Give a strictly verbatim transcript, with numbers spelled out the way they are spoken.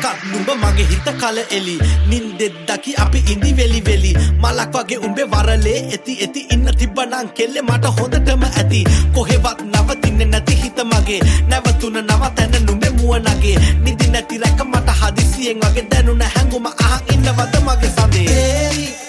වෙතත් නුඹ මගේ හිත කල එලි නින්දෙත් දකි අපි ඉඳි වෙලි වෙලි මලක් වගේ උඹේ වරලේ එති එති ඉන්න තිබ්බනම් කෙල්ලේ මට හොඳටම ඇති කොහෙවත් නවතින්නේ නැති හිත මගේ නැවතුන නවතන නුඹේ මුව නගේ නිදි නැති රැක මට හදිසියෙන් වගේ දැනුණ හැඟුම අහන් ඉන්නවද මගේ සඳේ